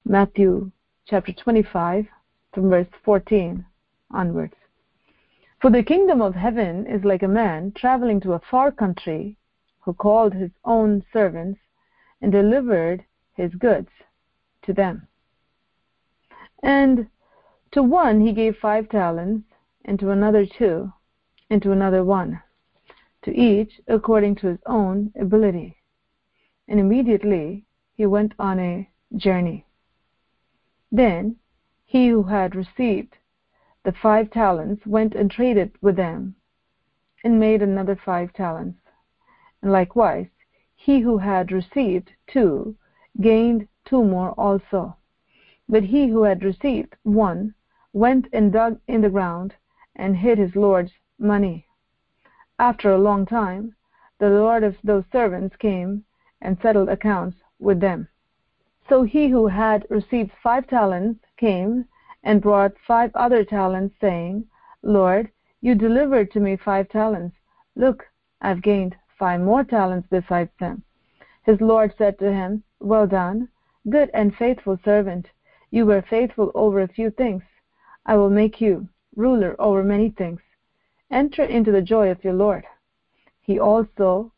Matthew chapter 25 from verse 14 onwards. For the kingdom of heaven is like a man traveling to a far country, who called his own servants and delivered his goods to them. And to one he gave 5 talents, and to another 2, and to another 1, to each according to his own ability. And immediately he went on a journey. Then he who had received the 5 talents went and traded with them, and made another 5 talents. And likewise, he who had received 2 gained 2 more also. But he who had received 1 went and dug in the ground and hid his Lord's money. After a long time, the Lord of those servants came and settled accounts with them. So he who had received 5 talents came and brought 5 other talents, saying, Lord, you delivered to me 5 talents. Look, I've gained 5 more talents besides them. His Lord said to him, Well done, good and faithful servant. You were faithful over a few things. I will make you ruler over many things. Enter into the joy of your Lord. He also,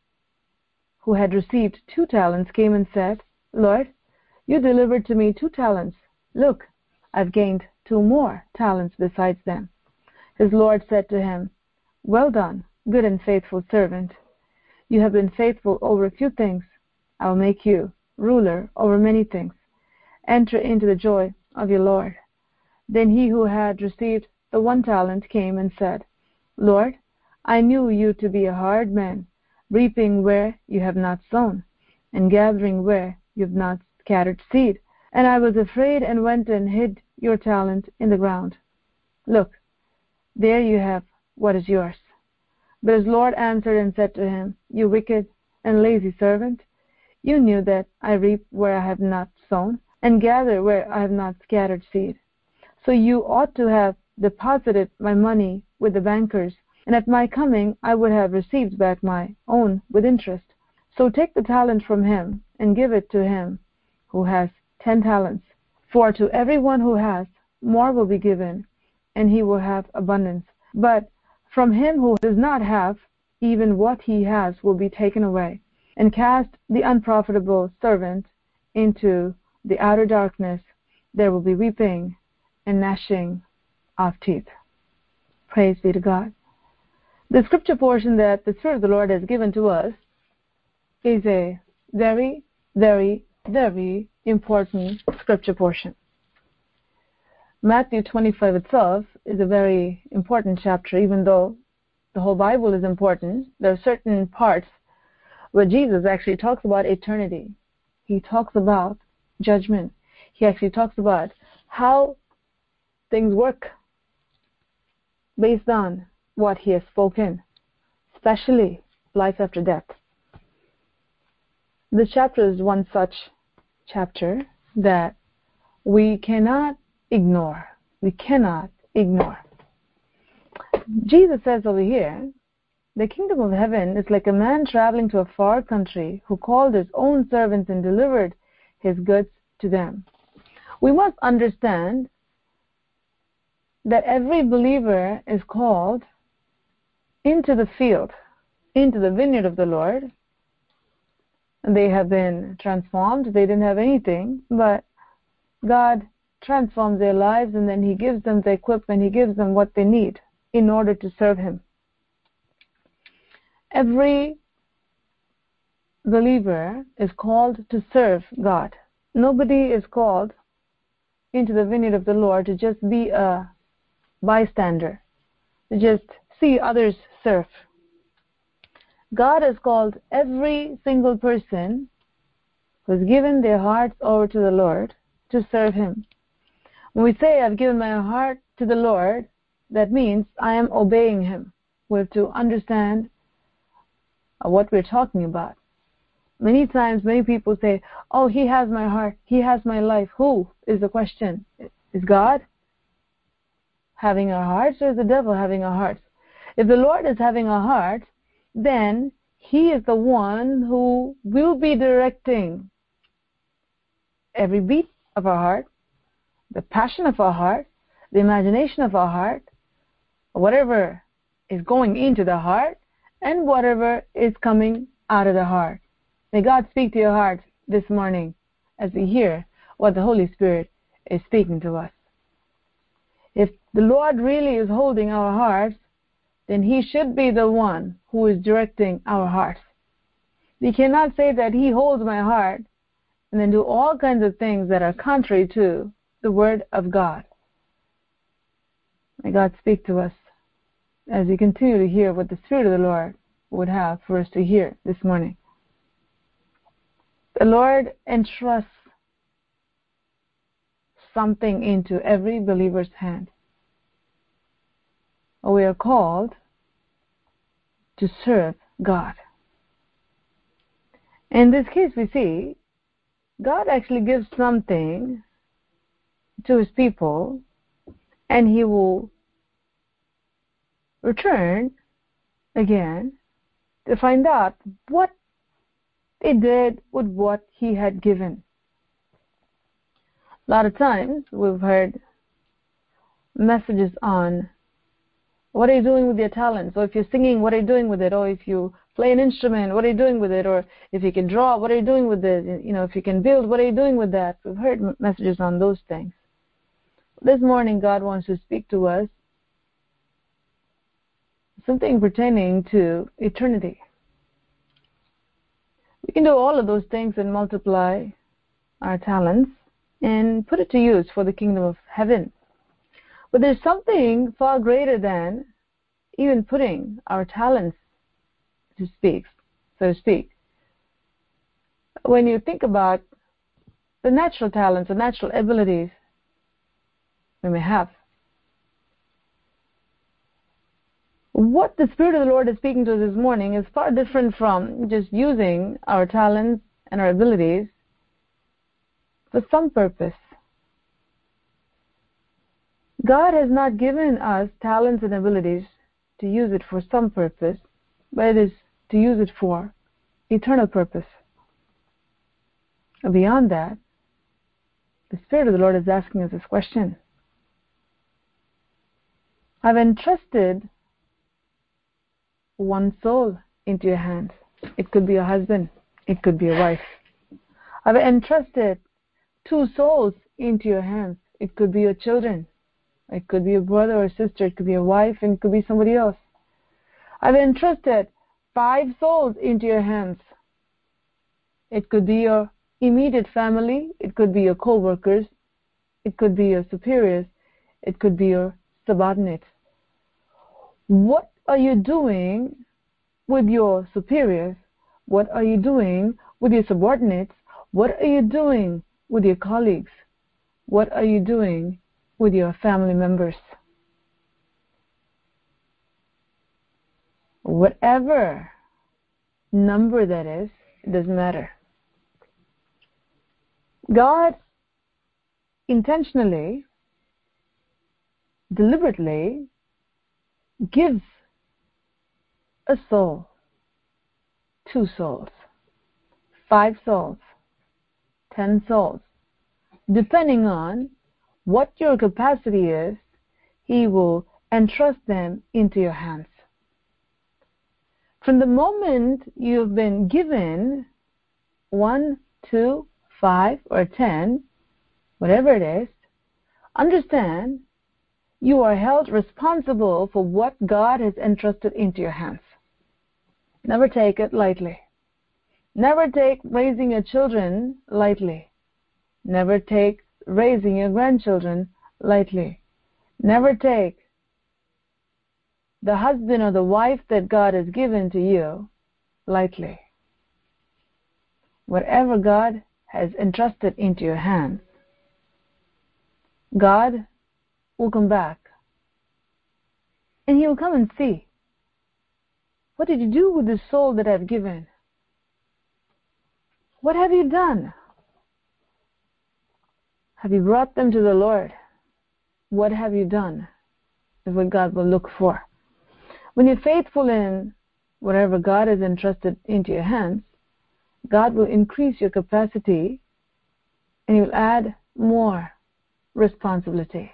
who had received 2 talents, came and said, Lord, you delivered to me 2 talents. Look, I've gained 2 more talents besides them. His Lord said to him, Well done, good and faithful servant. You have been faithful over a few things. I will make you ruler over many things. Enter into the joy of your Lord. Then he who had received the 1 talent came and said, Lord, I knew you to be a hard man, reaping where you have not sown, and gathering where you have not scattered seed. And I was afraid and went and hid your talent in the ground. Look, there you have what is yours. But his Lord answered and said to him, You wicked and lazy servant, you knew that I reap where I have not sown, and gather where I have not scattered seed. So you ought to have deposited my money with the bankers, and at my coming I would have received back my own with interest. So take the talent from him, and give it to him who has 10 talents. For to everyone who has, more will be given, and he will have abundance. But from him who does not have, even what he has will be taken away. And cast the unprofitable servant into the outer darkness. There will be weeping and gnashing of teeth. Praise be to God. The scripture portion that the Spirit of the Lord has given to us is a very, very, very important scripture portion. Matthew 25 itself is a very important chapter. Even though the whole Bible is important, there are certain parts where Jesus actually talks about eternity. He talks about judgment. He actually talks about how things work based on what he has spoken, especially life after death. This chapter is one such chapter that we cannot ignore. We cannot ignore. Jesus says over here, the kingdom of heaven is like a man traveling to a far country, who called his own servants and delivered his goods to them. We must understand that every believer is called into the field, into the vineyard of the Lord. And they have been transformed. They didn't have anything, but God transforms their lives, and then he gives them the equipment, he gives them what they need in order to serve him. Every believer is called to serve God. Nobody is called into the vineyard of the Lord to just be a bystander, to just see others serve. God has called every single person who has given their hearts over to the Lord to serve him. When we say, I've given my heart to the Lord, that means I am obeying him. We have to understand what we're talking about. Many times, many people say, oh, he has my heart, he has my life. Who is the question? Is God having our hearts, or is the devil having our hearts? If the Lord is having our hearts, then he is the one who will be directing every beat of our heart, the passion of our heart, the imagination of our heart, whatever is going into the heart, and whatever is coming out of the heart. May God speak to your heart this morning as we hear what the Holy Spirit is speaking to us. If the Lord really is holding our hearts, then He should be the one who is directing our hearts. We cannot say that He holds my heart and then do all kinds of things that are contrary to the Word of God. May God speak to us as we continue to hear what the Spirit of the Lord would have for us to hear this morning. The Lord entrusts something into every believer's hand. We are called to serve God. In this case, we see God actually gives something to His people, and He will return again to find out what they did with what He had given. A lot of times we've heard messages on what are you doing with your talents, or if you're singing, what are you doing with it, or if you play an instrument, what are you doing with it, or if you can draw, what are you doing with it, if you can build, what are you doing with that? We've heard messages on those things. This morning God wants to speak to us something pertaining to eternity. We can do all of those things and multiply our talents and put it to use for the kingdom of heaven. But there's something far greater than even putting our talents so to speak. When you think about the natural talents, the natural abilities we may have, what the Spirit of the Lord is speaking to us this morning is far different from just using our talents and our abilities for some purpose. God has not given us talents and abilities to use it for some purpose, but it is to use it for eternal purpose. Beyond that, the Spirit of the Lord is asking us this question. I've entrusted one soul into your hands. It could be a husband. It could be a wife. I've entrusted 2 souls into your hands. It could be your children. It could be a brother or a sister. It could be a wife, and it could be somebody else. I've entrusted 5 souls into your hands. It could be your immediate family. It could be your co-workers. It could be your superiors. It could be your subordinates. What are you doing with your superiors? What are you doing with your subordinates? What are you doing with your colleagues? What are you doing with your family members? Whatever number that is, it doesn't matter. God intentionally, deliberately gives a soul, 2 souls, 5 souls, 10 souls. Depending on what your capacity is, He will entrust them into your hands. From the moment you've been given 1, 2, 5, or 10, whatever it is, understand you are held responsible for what God has entrusted into your hands. Never take it lightly. Never take raising your children lightly. Never take raising your grandchildren lightly. Never take the husband or the wife that God has given to you lightly. Whatever God has entrusted into your hands, God will come back and He will come and see, what did you do with the soul that I've given? What have you done? Have you brought them to the Lord? What have you done? Is what God will look for. When you're faithful in whatever God has entrusted into your hands, God will increase your capacity and He will add more responsibility.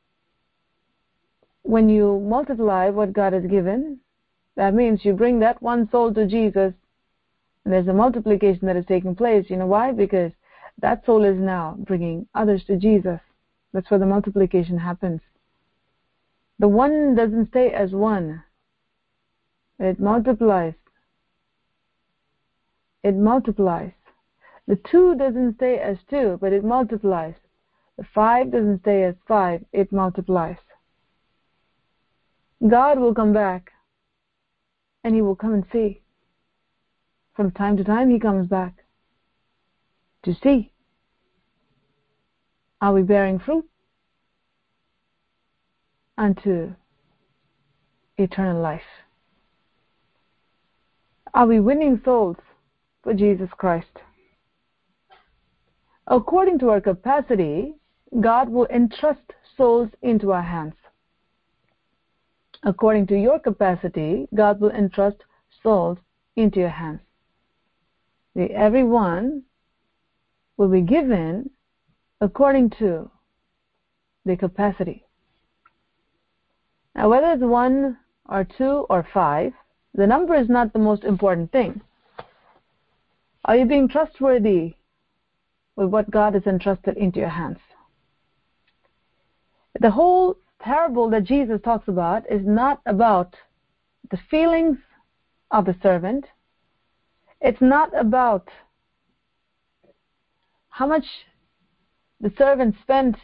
When you multiply what God has given, that means you bring that one soul to Jesus, and there's a multiplication that is taking place. You know why? Because that soul is now bringing others to Jesus. That's where the multiplication happens. The one doesn't stay as one. It multiplies. It multiplies. The 2 doesn't stay as 2, but it multiplies. The 5 doesn't stay as 5, it multiplies. God will come back, and He will come and see. From time to time, He comes back to see. Are we bearing fruit unto eternal life? Are we winning souls for Jesus Christ? According to our capacity, God will entrust souls into our hands. According to your capacity, God will entrust souls into your hands. Everyone will be given according to their capacity. Now, whether it's 1 or 2 or 5, the number is not the most important thing. Are you being trustworthy with what God has entrusted into your hands? The whole parable that Jesus talks about is not about the feelings of the servant. It's not about how much the servant spent,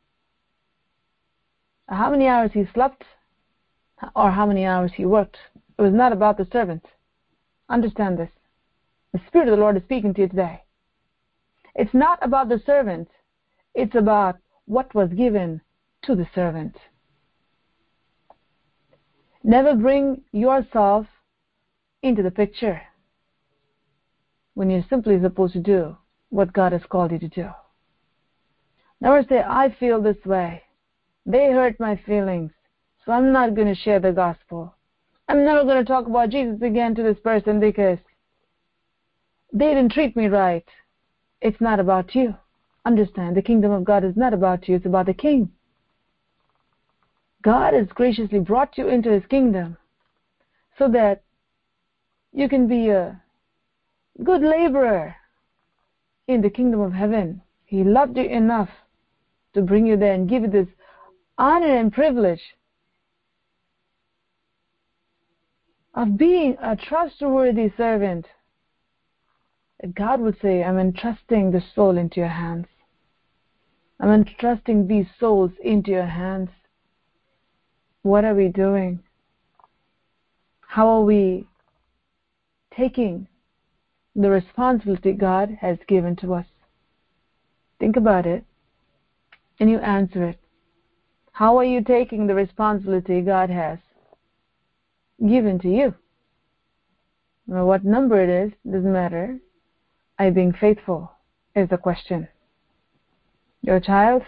how many hours he slept, or how many hours he worked. It was not about the servant. Understand this. The Spirit of the Lord is speaking to you today. It's not about the servant. It's about what was given to the servant. Never bring yourself into the picture when you're simply supposed to do what God has called you to do. Never say, I feel this way. They hurt my feelings, so I'm not going to share the gospel. I'm never going to talk about Jesus again to this person because they didn't treat me right. It's not about you. Understand, the kingdom of God is not about you, it's about the King. God has graciously brought you into His kingdom so that you can be a good laborer in the kingdom of heaven. He loved you enough to bring you there and give you this honor and privilege of being a trustworthy servant. God would say, I'm entrusting the soul into your hands. I'm entrusting these souls into your hands. What are we doing? How are we taking the responsibility God has given to us? Think about it, and you answer it. How are you taking the responsibility God has given to you? Now, what number it is, doesn't matter. Are you being faithful is the question. Your child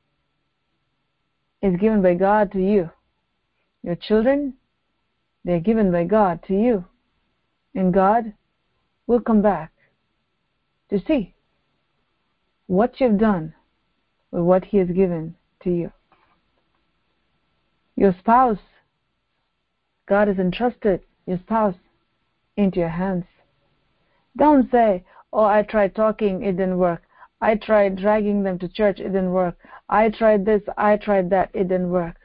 is given by God to you. Your children, they're given by God to you. And God will come back to see what you've done with what He has given to you. Your spouse, God has entrusted your spouse into your hands. Don't say, oh, I tried talking, it didn't work. I tried dragging them to church, it didn't work. I tried this, I tried that, it didn't work.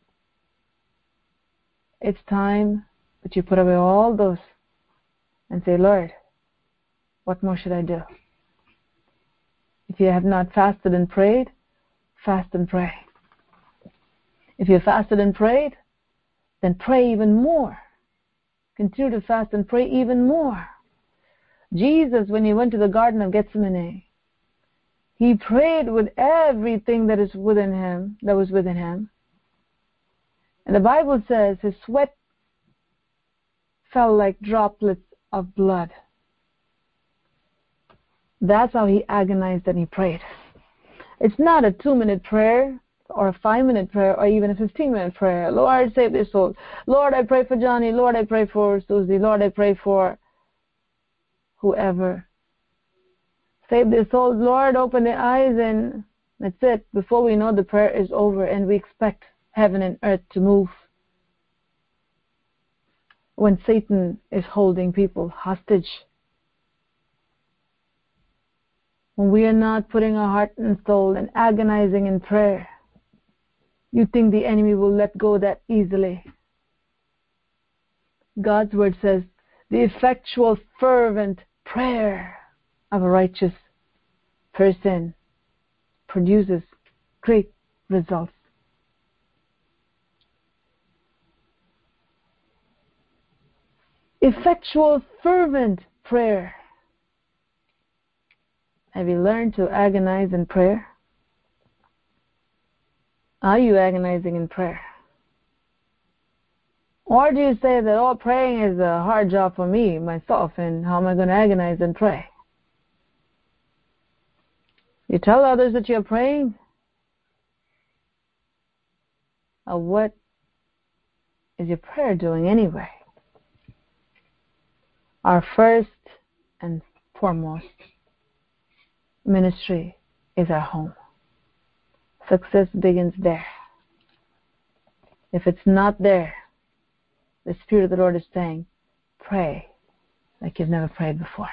It's time that you put away all those and say, Lord, what more should I do? If you have not fasted and prayed, fast and pray. If you fasted and prayed, then pray even more. Continue to fast and pray even more. Jesus, when He went to the Garden of Gethsemane, He prayed with everything that was within Him. And the Bible says His sweat fell like droplets of blood. That's how He agonized and He prayed. It's not a 2-minute prayer or a 5-minute prayer or even a 15-minute prayer. Lord, save their soul. Lord, I pray for Johnny. Lord, I pray for Susie. Lord, I pray for whoever. Save their souls. Lord, open their eyes and That's it. Before we know, the prayer is over and we expect heaven and earth to move. When Satan is holding people hostage, when we are not putting our heart and soul and agonizing in prayer, you think the enemy will let go that easily. God's word says, the effectual, fervent prayer of a righteous person produces great results. Effectual, fervent prayer. Have you learned to agonize in prayer? Are you agonizing in prayer? Or do you say that, oh, praying is a hard job for me, myself, and how am I going to agonize and pray? You tell others that you're praying? Or what is your prayer doing anyway? Our first and foremost ministry is our home. Success begins there. If it's not there, the Spirit of the Lord is saying, pray like you've never prayed before.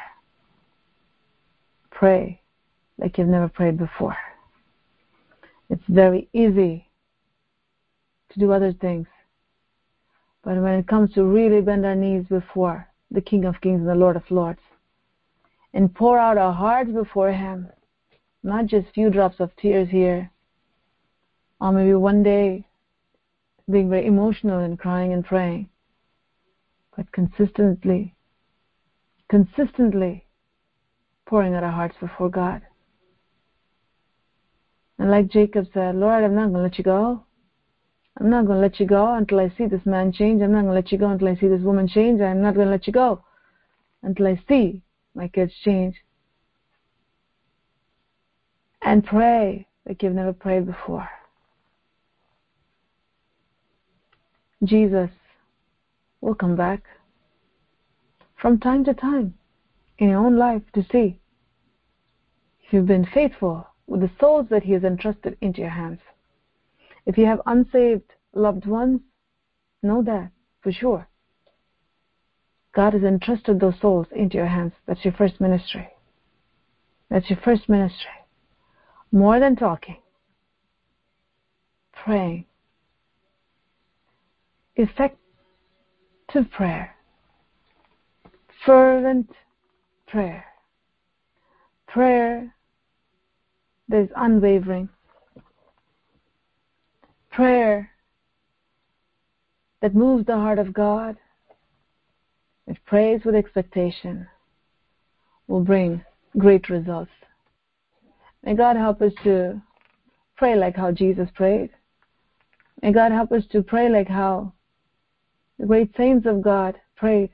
Pray like you've never prayed before. It's very easy to do other things, but when it comes to really bend our knees before the King of Kings and the Lord of Lords and pour out our hearts before Him, not just few drops of tears here, or maybe one day being very emotional and crying and praying, but consistently pouring out our hearts before God. And like Jacob said, Lord, I'm not going to let you go. I'm not going to let you go until I see this man change. I'm not going to let you go until I see this woman change. I'm not going to let you go until I see my kids change. And pray like you've never prayed before. Jesus will come back from time to time in your own life to see if you've been faithful with the souls that He has entrusted into your hands. If you have unsaved loved ones, know that for sure. God has entrusted those souls into your hands. That's your first ministry. That's your first ministry. More than talking, praying. Effective prayer. Fervent prayer. Prayer that is unwavering. Prayer that moves the heart of God. It prays with expectation. Will bring great results. May God help us to pray like how Jesus prayed. May God help us to pray like how the great saints of God prayed.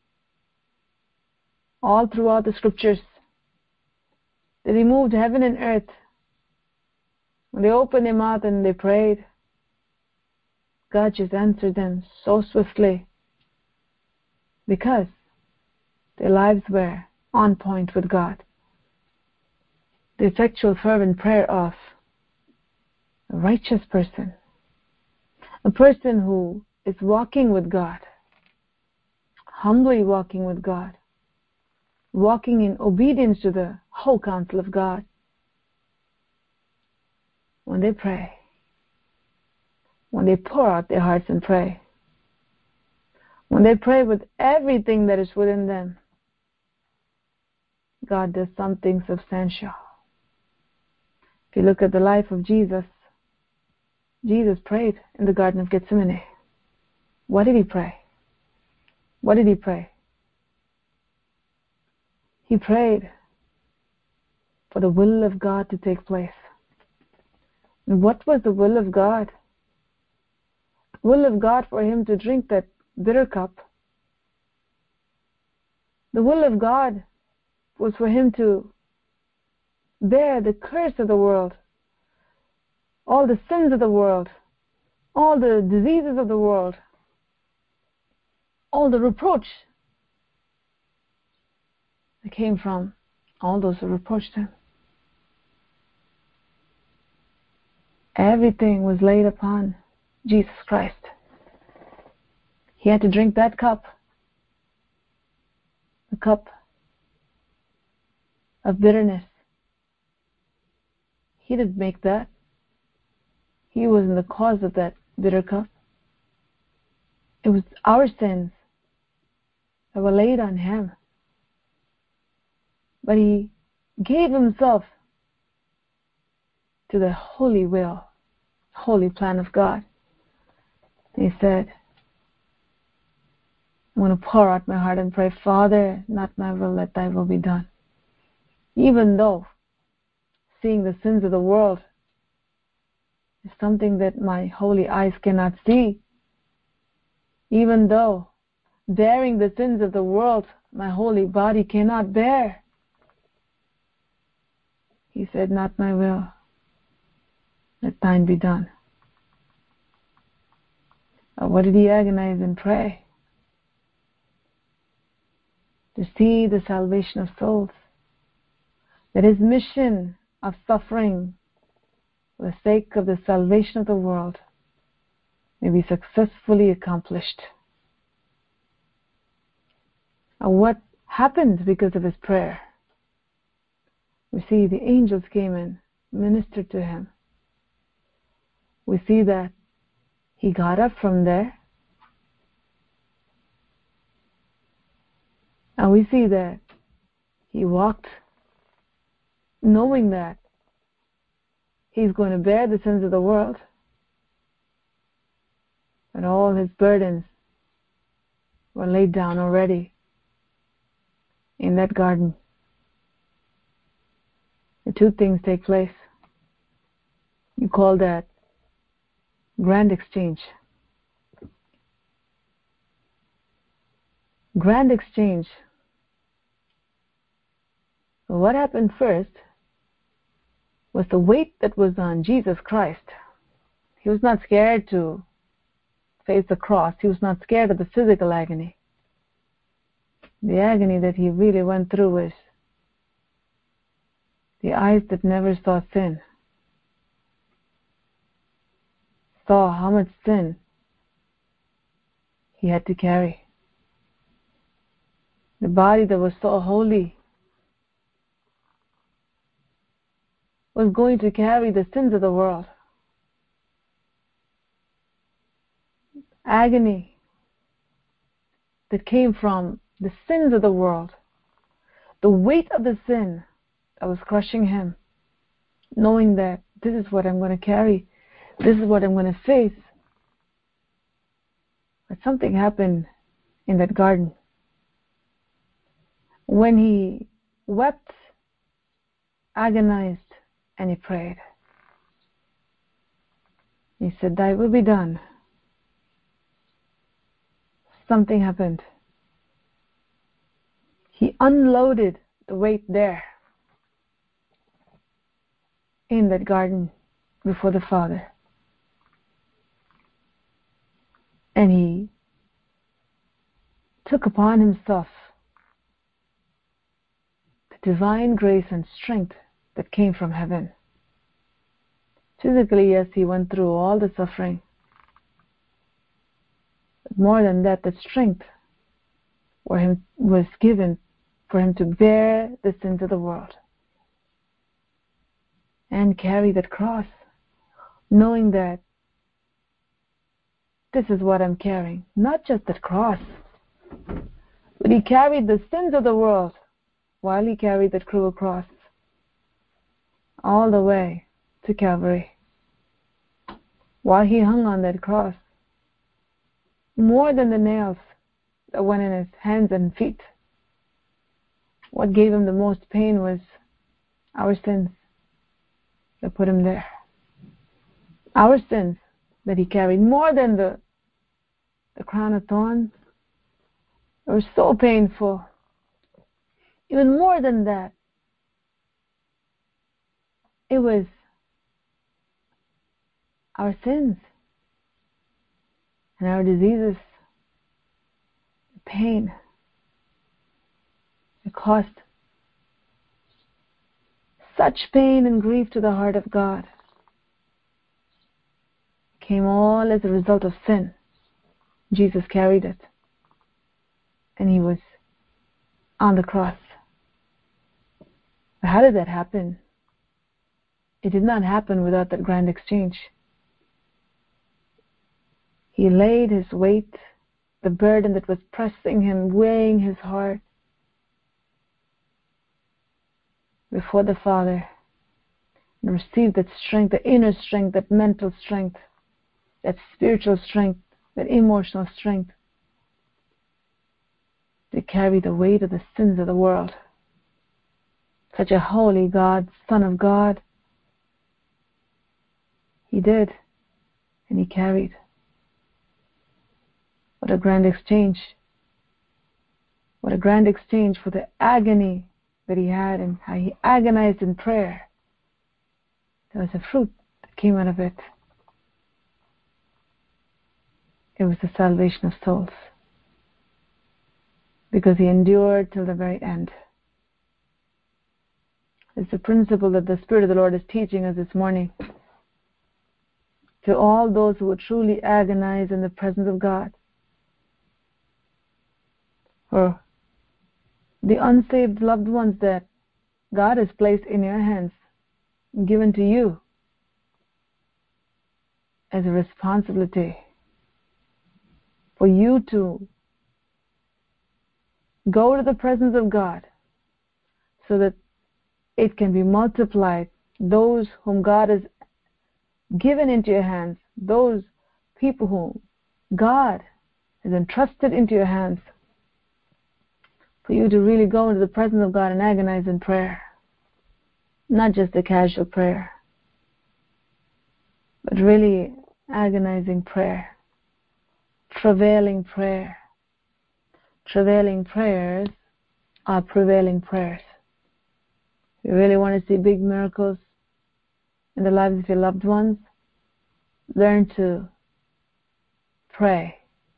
All throughout the scriptures, they removed heaven and earth. When they opened their mouth and they prayed, God just answered them so swiftly because their lives were on point with God. The effectual, fervent prayer of a righteous person, a person who is walking with God, humbly walking with God, walking in obedience to the whole counsel of God. When they pray, when they pour out their hearts and pray, when they pray with everything that is within them, God does something substantial. If you look at the life of Jesus, Jesus prayed in the Garden of Gethsemane. What did He pray? What did He pray? He prayed for the will of God to take place. And what was the will of God? The will of God for Him to drink that bitter cup. The will of God was for Him to bear the curse of the world, all the sins of the world, all the diseases of the world, all the reproach that came from all those who reproached Him. Everything was laid upon Jesus Christ. He had to drink that cup, the cup of bitterness. He didn't make that. He wasn't the cause of that bitter cup. It was our sins that were laid on him. But he gave himself to the holy will, holy plan of God. He said, I'm going to pour out my heart and pray, Father, not my will, let thy will be done. Even though seeing the sins of the world is something that my holy eyes cannot see, even though bearing the sins of the world my holy body cannot bear, he said, not my will, let thine be done. What did he agonize and pray? To see the salvation of souls, that his mission of suffering for the sake of the salvation of the world may be successfully accomplished. What happened because of his prayer? We see the angels came and ministered to him. We see that he got up from there. And we see that he walked knowing that he's going to bear the sins of the world. And all his burdens were laid down already in that garden. The two things take place. You call that grand exchange. Grand exchange. What happened first was the weight that was on Jesus Christ. He was not scared to face the cross. He was not scared of the physical agony. The agony that he really went through was the eyes that never saw sin, saw how much sin he had to carry. The body that was so holy was going to carry the sins of the world. Agony that came from the sins of the world, the weight of the sin that was crushing him, knowing that this is what I'm going to carry, this is what I'm going to face. But something happened in that garden. When he wept, agonized, and he prayed. He said, thy will be done. Something happened. He unloaded the weight there in that garden before the Father. And he took upon himself the divine grace and strength that came from heaven. Physically, yes, he went through all the suffering. But more than that, the strength was given for him to bear the sins of the world and carry that cross, knowing that this is what I'm carrying. Not just that cross, but he carried the sins of the world while he carried that cruel cross all the way to Calvary. While he hung on that cross, more than the nails that went in his hands and feet, what gave him the most pain was our sins that put him there. Our sins that he carried, more than the crown of thorns. It was so painful. Even more than that, it was our sins and our diseases, the pain. It caused such pain and grief to the heart of God came all as a result of sin. Jesus carried it. And he was on the cross. But how did that happen? It did not happen without that grand exchange. He laid his weight, the burden that was pressing him, weighing his heart, before the Father, and received that strength, the inner strength, that mental strength, that spiritual strength, that emotional strength, to carry the weight of the sins of the world. Such a holy God, Son of God, he did, and he carried. What a grand exchange. What a grand exchange for the agony that he had and how he agonized in prayer. There was a fruit that came out of it. It was the salvation of souls. Because he endured till the very end. It's a principle that the Spirit of the Lord is teaching us this morning. To all those who would truly agonize in the presence of God. For the unsaved loved ones that God has placed in your hands, given to you as a responsibility for you to go to the presence of God so that it can be multiplied. Those whom God has given into your hands, those people whom God has entrusted into your hands, for you to really go into the presence of God and agonize in prayer. Not just a casual prayer, but really agonizing prayer, travailing prayer. Travailing prayers are prevailing prayers. If you really want to see big miracles in the lives of your loved ones, learn to pray.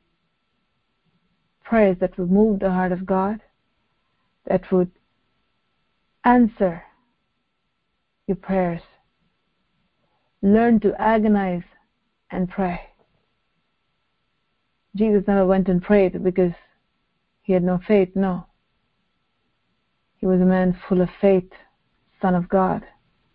Prayers that would move the heart of God, that would answer your prayers. Learn to agonize and pray. Jesus never went and prayed because he had no faith. No. He was a man full of faith, Son of God.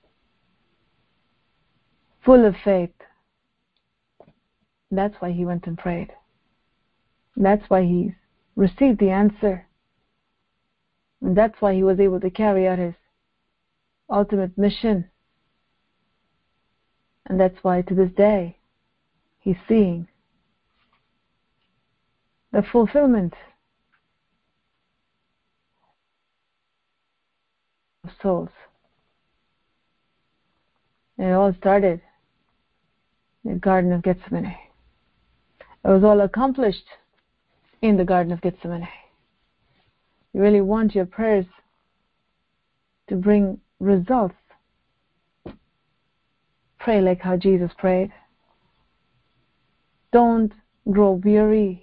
Full of faith. That's why he went and prayed. That's why he received the answer. And that's why he was able to carry out his ultimate mission. And that's why to this day he's seeing the fulfillment of souls. And it all started in the Garden of Gethsemane. It was all accomplished in the Garden of Gethsemane. You really want your prayers to bring results. Pray like how Jesus prayed. Don't grow weary.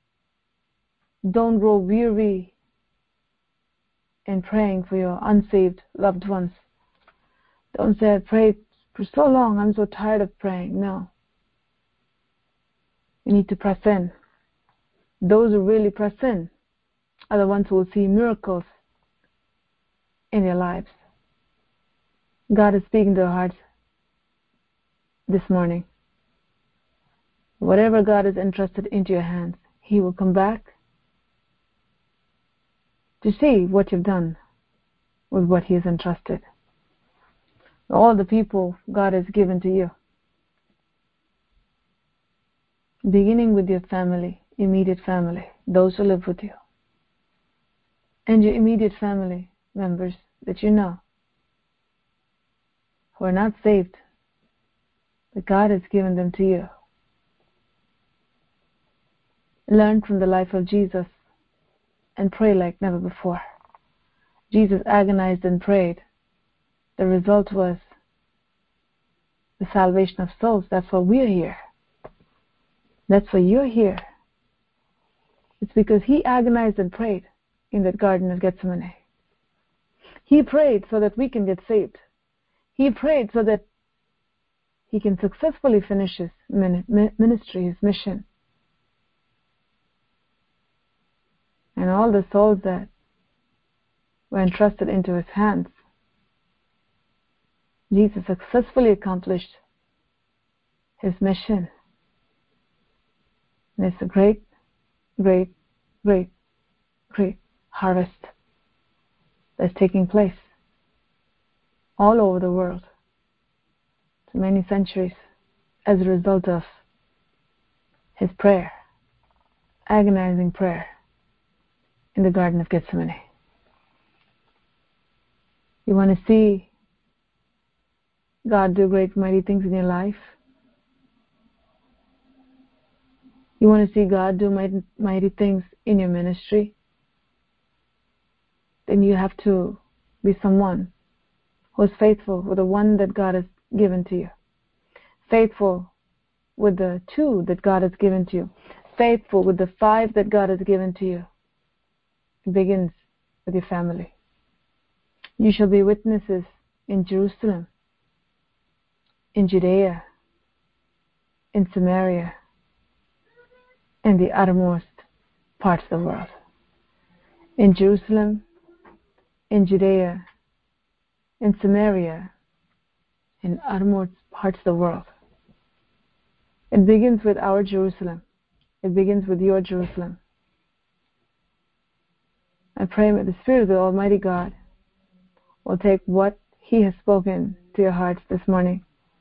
Don't grow weary in praying for your unsaved loved ones. Don't say, I prayed for so long, I'm so tired of praying. No. You need to press in. Those who really press in are the ones who will see miracles in their lives. God is speaking to our hearts this morning. Whatever God has entrusted into your hands, he will come back to see what you've done with what he has entrusted. All the people God has given to you, beginning with your family, immediate family, those who live with you, and your immediate family members that you know who are not saved, but God has given them to you. Learn from the life of Jesus and pray like never before. Jesus agonized and prayed. The result was the salvation of souls. That's why we're here. That's why you're here. It's because he agonized and prayed in that Garden of Gethsemane. He prayed so that we can get saved. He prayed so that he can successfully finish his ministry, his mission. And all the souls that were entrusted into his hands, Jesus successfully accomplished his mission. And it's a great, great, great, great harvest that's taking place all over the world for many centuries as a result of his prayer, agonizing prayer in the Garden of Gethsemane. You want to see God do great mighty things in your life? You want to see God do mighty things in your ministry? Then you have to be someone who is faithful with the one that God has given to you. Faithful with the 2 that God has given to you. Faithful with the 5 that God has given to you. It begins with your family. You shall be witnesses in Jerusalem, in Judea, in Samaria, and the uttermost parts of the world. In Jerusalem, in Judea, in Samaria, in uttermost parts of the world. It begins with our Jerusalem. It begins with your Jerusalem. I pray that the Spirit of the Almighty God will take what He has spoken to your hearts this morning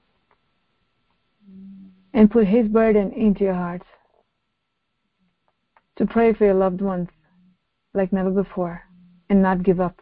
and put His burden into your hearts to pray for your loved ones like never before and not give up.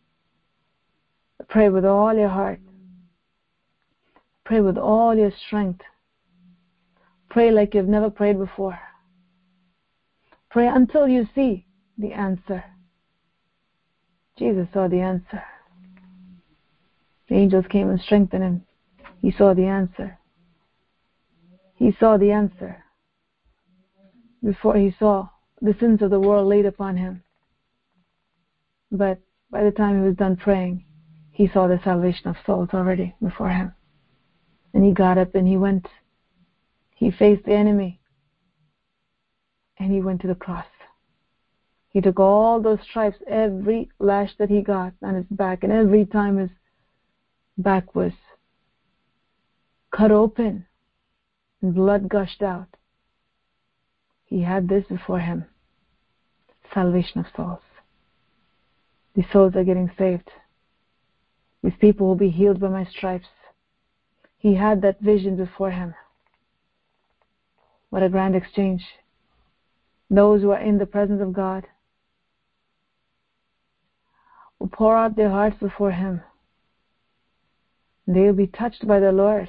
Pray with all your heart. Pray with all your strength. Pray like you've never prayed before. Pray until you see the answer. Jesus saw the answer. The angels came and strengthened him. He saw the answer. He saw the answer before he saw the sins of the world laid upon him. But by the time he was done praying, he saw the salvation of souls already before him. And he got up and he went. He faced the enemy. And he went to the cross. He took all those stripes, every lash that he got on his back, and every time his back was cut open and blood gushed out, he had this before him: salvation of souls. These souls are getting saved. These people will be healed by my stripes. He had that vision before him. What a grand exchange. Those who are in the presence of God will pour out their hearts before Him. They will be touched by the Lord.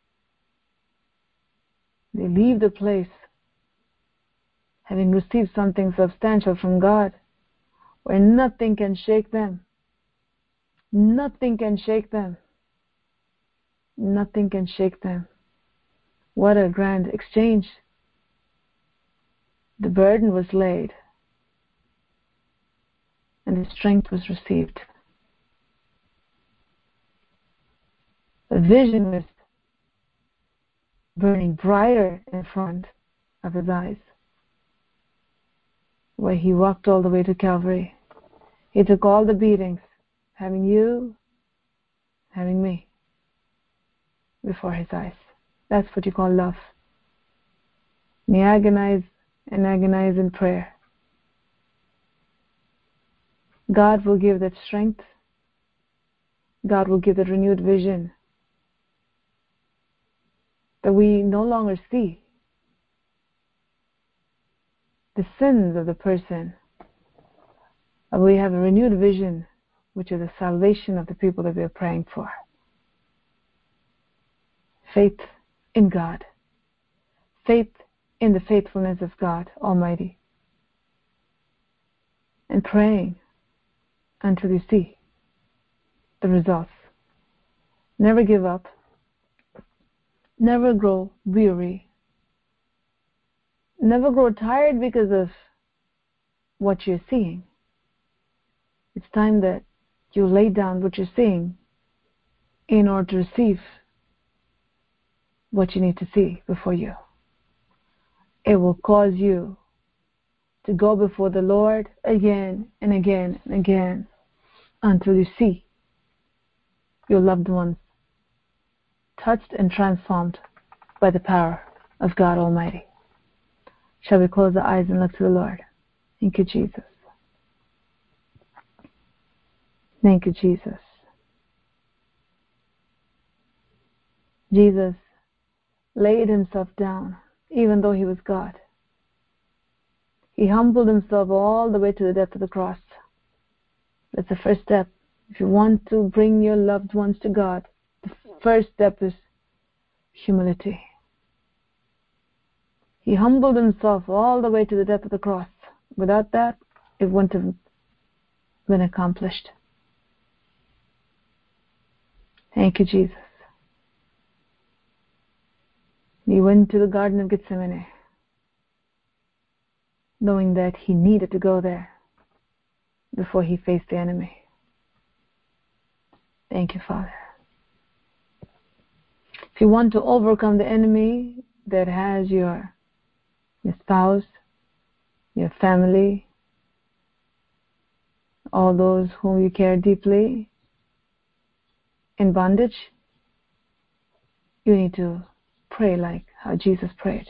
They leave the place having received something substantial from God, where nothing can shake them. Nothing can shake them. Nothing can shake them. What a grand exchange. The burden was laid, and the strength was received. The vision was burning brighter in front of his eyes. Where he walked all the way to Calvary. He took all the beatings, having you, having me, before his eyes. That's what you call love. And he agonized and agonize in prayer. God will give that strength. God will give that renewed vision that we no longer see the sins of the person. But we have a renewed vision, which is the salvation of the people that we are praying for. Faith in God. Faith in the faithfulness of God Almighty, and praying until you see the results. Never give up. Never grow weary. Never grow tired because of what you're seeing. It's time that you lay down what you're seeing in order to receive what you need to see before you. It will cause you to go before the Lord again and again and again until you see your loved ones touched and transformed by the power of God Almighty. Shall we close our eyes and look to the Lord? Thank you, Jesus. Thank you, Jesus. Jesus laid himself down, even though he was God. He humbled himself all the way to the death of the cross. That's the first step. If you want to bring your loved ones to God, the first step is humility. He humbled himself all the way to the death of the cross. Without that, it wouldn't have been accomplished. Thank you, Jesus. He went to the Garden of Gethsemane, knowing that he needed to go there before he faced the enemy. Thank you, Father. If you want to overcome the enemy that has your spouse, your family, all those whom you care deeply in bondage, you need to pray like how Jesus prayed.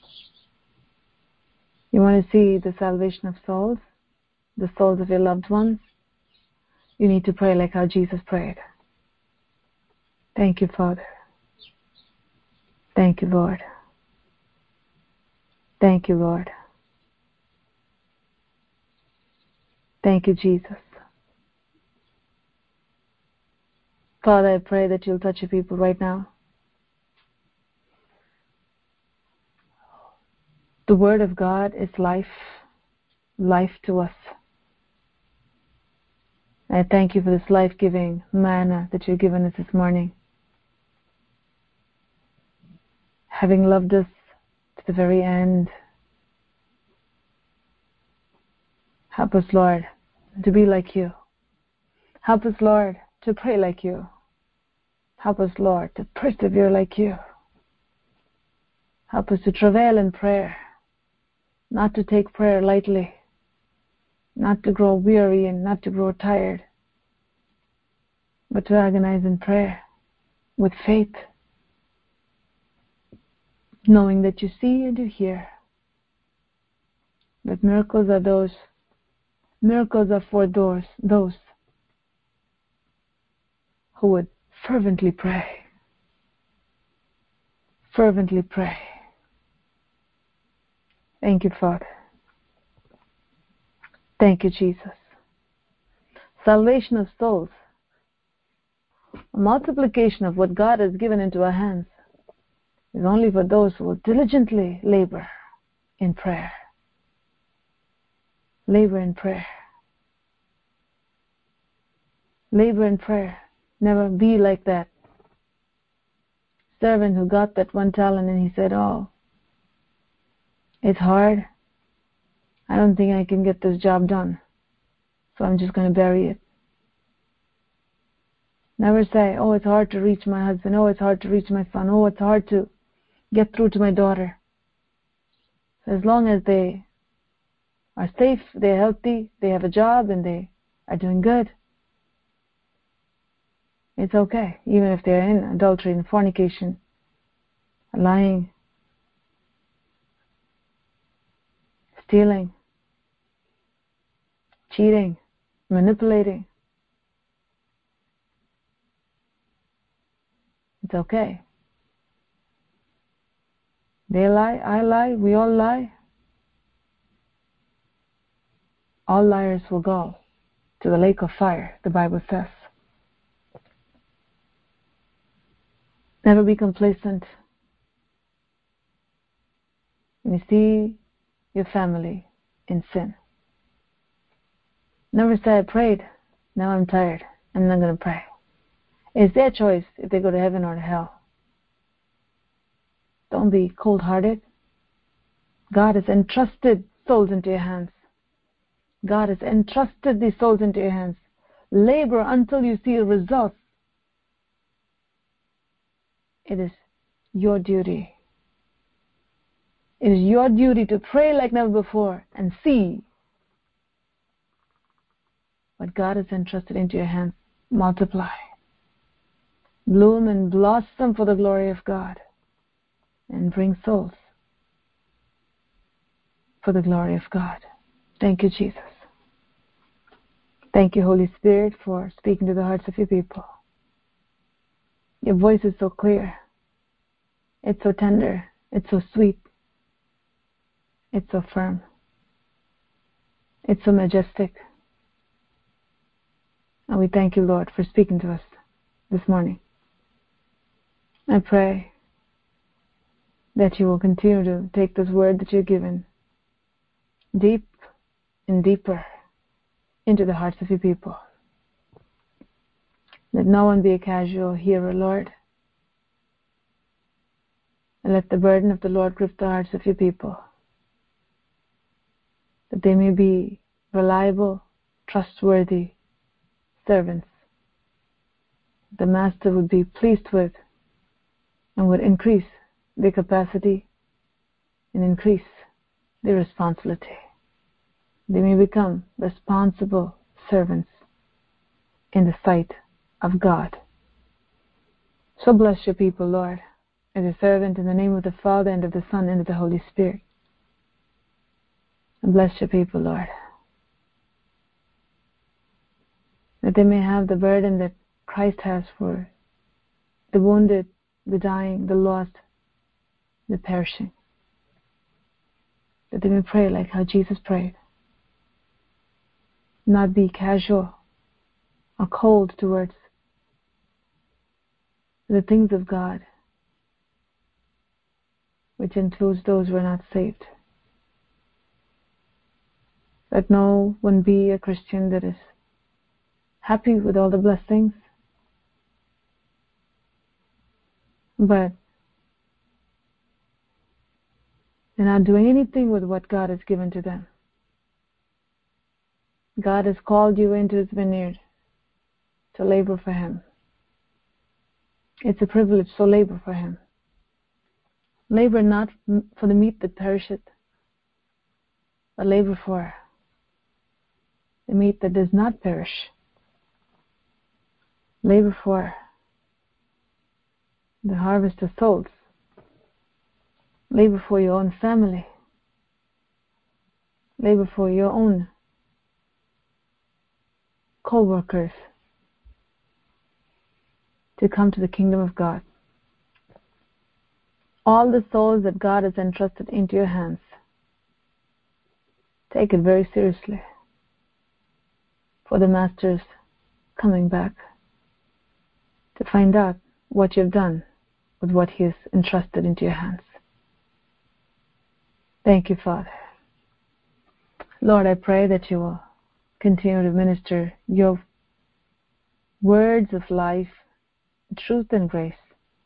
You want to see the salvation of souls, the souls of your loved ones, you need to pray like how Jesus prayed. Thank you, Father. Thank you, Lord. Thank you, Lord. Thank you, Jesus. Father, I pray that you'll touch your people right now. The Word of God is life, life to us. I thank you for this life-giving manna that you've given us this morning. Having loved us to the very end, help us, Lord, to be like you. Help us, Lord, to pray like you. Help us, Lord, to persevere like you. Help us to travail in prayer, not to take prayer lightly, not to grow weary and not to grow tired, but to agonize in prayer with faith, knowing that you see and you hear. But miracles are for those who would fervently pray. Fervently pray. Thank you, Father. Thank you, Jesus. Salvation of souls, a multiplication of what God has given into our hands, is only for those who will diligently labor in prayer. Labor in prayer. Labor in prayer. Never be like that servant who got that 1 talent and he said, oh, it's hard. I don't think I can get this job done, so I'm just going to bury it. Never say, oh, it's hard to reach my husband. Oh, it's hard to reach my son. Oh, it's hard to get through to my daughter. As long as they are safe, they're healthy, they have a job, and they are doing good, it's okay. Even if they're in adultery and fornication, lying, stealing, cheating, manipulating, it's okay. They lie, I lie, we all lie. All liars will go to the lake of fire, the Bible says. Never be complacent. When you see your family in sin, never say, I prayed, now I'm tired, I'm not going to pray. It's their choice if they go to heaven or to hell. Don't be cold-hearted. God has entrusted souls into your hands. God has entrusted these souls into your hands. Labor until you see results. It is your duty. It is your duty to pray like never before and see what God has entrusted into your hands multiply, bloom and blossom for the glory of God, and bring souls for the glory of God. Thank you, Jesus. Thank you, Holy Spirit, for speaking to the hearts of your people. Your voice is so clear. It's so tender. It's so sweet. It's so firm. It's so majestic. And we thank you, Lord, for speaking to us this morning. I pray that you will continue to take this word that you've given deep and deeper into the hearts of your people. Let no one be a casual hearer, Lord. And let the burden of the Lord grip the hearts of your people, that they may be reliable, trustworthy servants the Master would be pleased with and would increase their capacity and increase their responsibility. They may become responsible servants in the sight of God. So bless your people, Lord, as a servant in the name of the Father and of the Son and of the Holy Spirit. And bless your people, Lord, that they may have the burden that Christ has for the wounded, the dying, the lost, the perishing. That they may pray like how Jesus prayed. Not be casual or cold towards the things of God, which includes those who are not saved. Let no one be a Christian that is happy with all the blessings, but they're not doing anything with what God has given to them. God has called you into His vineyard to labor for Him. It's a privilege, so labor for Him. Labor not for the meat that perisheth, but labor for the meat that does not perish. Labor for the harvest of souls. Labor for your own family. Labor for your own co-workers to come to the kingdom of God. All the souls that God has entrusted into your hands, take it very seriously, for the Master's coming back to find out what you've done with what He has entrusted into your hands. Thank you, Father. Lord, I pray that you will continue to minister your words of life, truth, and grace.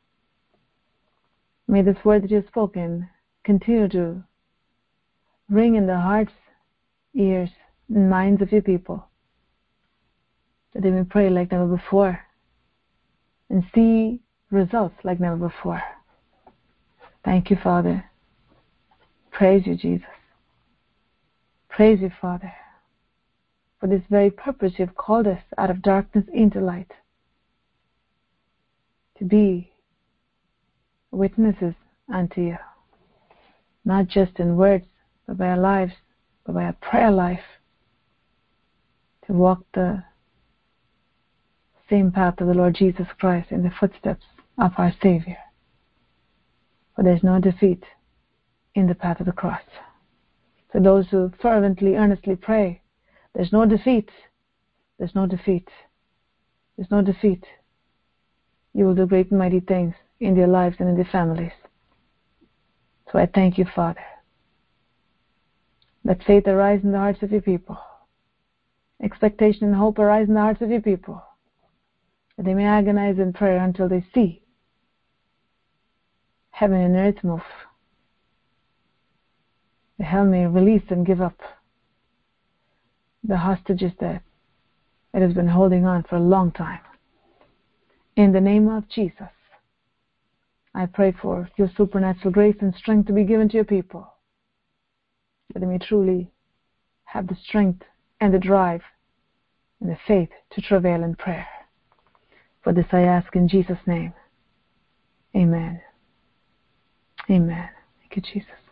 May this word that you have spoken continue to ring in the hearts, ears, and minds of your people, that they may pray like never before and see results like never before. Thank you, Father. Praise you, Jesus. Praise you, Father. For this very purpose you have called us out of darkness into light, to be witnesses unto you, not just in words, but by our lives, but by our prayer life, to walk the same path of the Lord Jesus Christ in the footsteps of our Savior. For there is no defeat in the path of the cross. For those who fervently, earnestly pray, there's no defeat. There's no defeat. There's no defeat. You will do great and mighty things in their lives and in their families. So I thank you, Father. Let faith arise in the hearts of your people. Expectation and hope arise in the hearts of your people, that they may agonize in prayer until they see heaven and earth move. The hell may release and give up the hostages that it has been holding on for a long time. In the name of Jesus, I pray for your supernatural grace and strength to be given to your people, that they may truly have the strength and the drive and the faith to travail in prayer. For this I ask in Jesus' name. Amen. Amen. Thank you, Jesus.